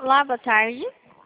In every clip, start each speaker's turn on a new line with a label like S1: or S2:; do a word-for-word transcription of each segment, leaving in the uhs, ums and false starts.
S1: Olá, boa tarde.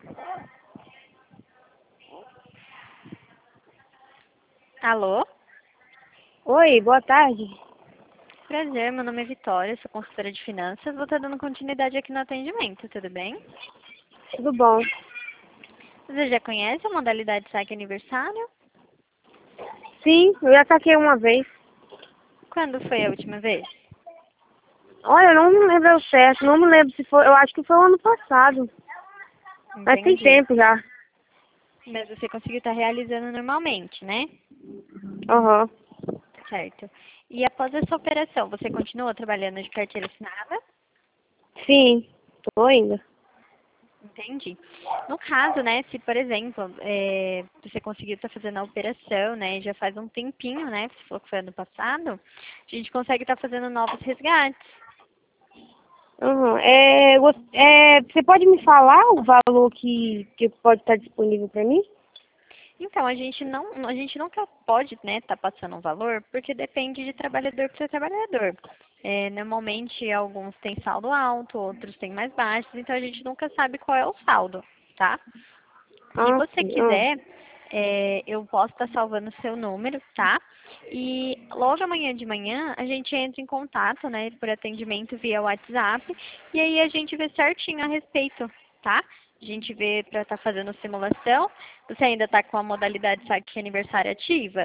S1: Alô?
S2: Oi, boa tarde.
S1: Prazer, meu nome é Vitória, sou consultora de finanças. Vou estar dando continuidade aqui no atendimento, tudo bem?
S2: Tudo bom?
S1: Você já conhece a modalidade saque aniversário?
S2: Sim, eu já saquei uma vez.
S1: Quando foi a última vez?
S2: Olha, eu não me lembro ao certo, não me lembro se foi, eu acho que foi o ano passado. Mas tem
S1: Entendi.
S2: tempo já.
S1: Mas você conseguiu estar realizando normalmente, né?
S2: Aham.
S1: Certo. E após essa operação, você continua trabalhando de carteira assinada?
S2: Sim, tô ainda.
S1: Entendi. No caso, né, se por exemplo, é, você conseguiu estar fazendo a operação, né, já faz um tempinho, né, você falou que foi ano passado, a gente consegue estar fazendo novos resgates.
S2: Aham. É, gos- é, você pode me falar o valor que, que pode estar disponível para mim?
S1: Então, a gente não, a gente nunca pode, né, estar passando um valor, porque depende de trabalhador para trabalhador. É, normalmente, alguns têm saldo alto, outros têm mais baixos, então a gente nunca sabe qual é o saldo, tá? Se
S2: Ah,
S1: você
S2: sim. Ah.
S1: quiser, é, eu posso estar salvando o seu número, tá? E logo amanhã de manhã a gente entra em contato, né, por atendimento via WhatsApp, e aí a gente vê certinho a respeito, tá? A gente vê para estar fazendo simulação. Você ainda está com a modalidade saque aniversário ativa?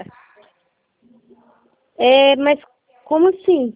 S2: É, mas como assim?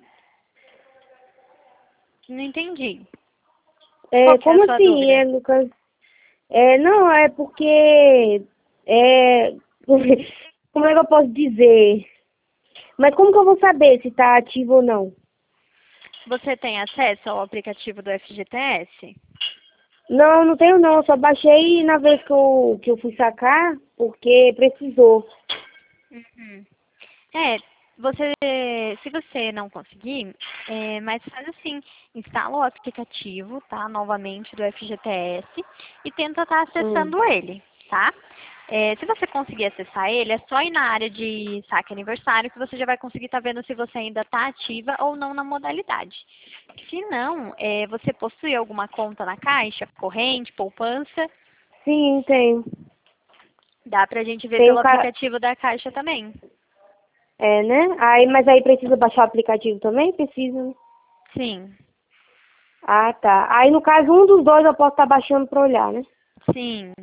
S1: Não entendi. Qual
S2: É,
S1: que é a
S2: como
S1: sua
S2: assim?
S1: dúvida?
S2: É, no caso, é, não, é porque, é, como é que eu posso dizer? Mas como que eu vou saber se está ativo ou não?
S1: Você tem acesso ao aplicativo do F G T S?
S2: Não, não tenho não. Eu só baixei na vez que eu, que eu fui sacar, porque precisou.
S1: Uhum. É, você, se você não conseguir, é, mas faz assim, instala o aplicativo, tá, novamente do F G T S e tenta estar
S2: Hum.
S1: acessando ele, tá? É, se você conseguir acessar ele, é só ir na área de saque aniversário que você já vai conseguir estar vendo se você ainda está ativa ou não na modalidade. Se não, é, você possui alguma conta na Caixa, corrente, poupança,
S2: Sim, tenho.
S1: dá pra gente ver
S2: Tem um
S1: pelo
S2: cara.
S1: aplicativo da Caixa também.
S2: É, né? Aí, mas aí precisa baixar o aplicativo também? Precisa, né?
S1: Sim,
S2: Ah, tá. Aí no caso, um dos dois eu posso estar baixando pra olhar, né?
S1: sim.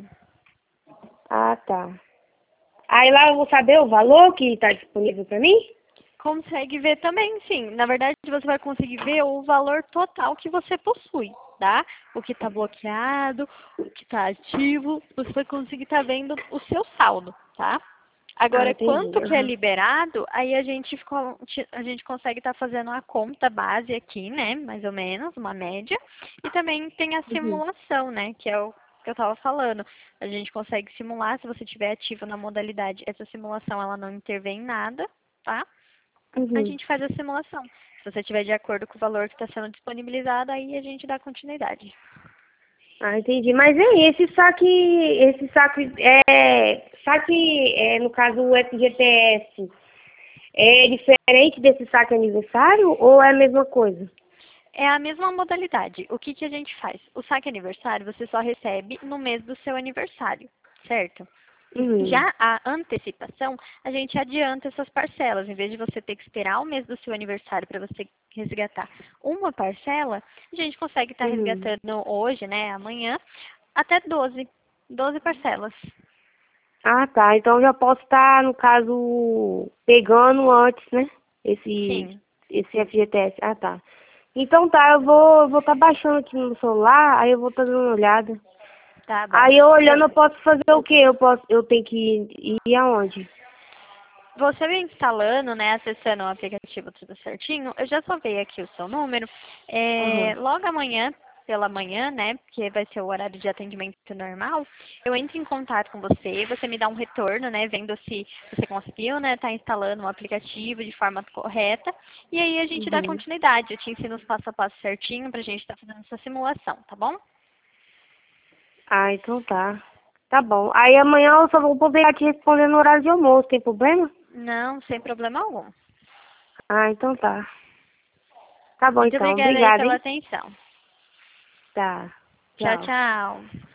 S2: Ah, tá. Aí lá eu vou saber o valor que tá disponível pra mim?
S1: Consegue ver também, sim. Na verdade, você vai conseguir ver o valor total que você possui, tá? O que está bloqueado, o que está ativo, você vai conseguir estar vendo o seu saldo, tá?
S2: Ah,
S1: Agora,
S2: entendi.
S1: quanto que é
S2: Aham.
S1: liberado, aí a gente, ficou- a gente consegue estar fazendo a conta base aqui, né? Mais ou menos, uma média. E também tem a
S2: Uhum.
S1: simulação, né? Que é o que eu estava falando. A gente consegue simular, se você estiver ativo na modalidade, essa simulação ela não intervém em nada, tá? A
S2: Uhum.
S1: gente faz a simulação. Se você estiver de acordo com o valor que está sendo disponibilizado, aí a gente dá continuidade.
S2: Ah, entendi. Mas aí, esse saque, esse saque, é, saque, é, no caso, o F G T S, é diferente desse saque aniversário ou é a mesma coisa?
S1: É a mesma modalidade. O que, que a gente faz? O saque aniversário você só recebe no mês do seu aniversário, certo?
S2: Uhum.
S1: Já a antecipação, a gente adianta essas parcelas. Em vez de você ter que esperar o mês do seu aniversário para você resgatar uma parcela, a gente consegue estar
S2: Uhum.
S1: resgatando hoje, né, amanhã, até doze, doze parcelas.
S2: Ah, tá. Então eu já posso estar, no caso, pegando antes, né? Esse,
S1: Sim,
S2: esse F G T S. Ah, tá. Então tá, eu vou, vou estar baixando aqui no celular, aí eu vou estar dando uma olhada.
S1: tá bom.
S2: Aí eu olhando
S1: Eu,
S2: eu posso fazer o quê? Eu posso, eu tenho que ir, ir aonde?
S1: Você vem instalando, né, acessando o aplicativo tudo certinho, eu já salvei aqui o seu número. É,
S2: Aham.
S1: logo amanhã, pela manhã, né, porque vai ser o horário de atendimento normal, eu entro em contato com você, você me dá um retorno, né, vendo se você conseguiu, né, tá instalando o aplicativo de forma correta, e aí a gente dá
S2: Uhum.
S1: continuidade. Eu te ensino os passo a passo certinho pra gente estar fazendo essa simulação, tá bom?
S2: Ah, então tá. Tá bom. Aí amanhã eu só vou poder te responder no horário de almoço, tem problema?
S1: Não, sem problema algum.
S2: Ah, então tá. Tá bom
S1: Muito
S2: então.
S1: obrigada aí
S2: Obrigada,
S1: pela
S2: hein?
S1: atenção.
S2: Tá.
S1: Tchau,
S2: Tchau.
S1: tchau.